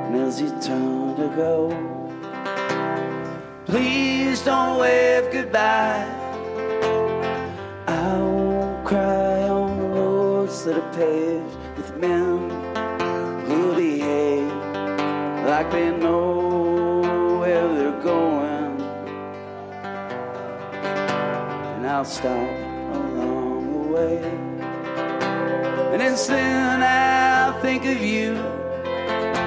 And as you turn to go, please don't wave goodbye. I won't cry on the roads that are paved with men who behave like they know where they're going. And I'll stop along the way, and it's then I'll think of you.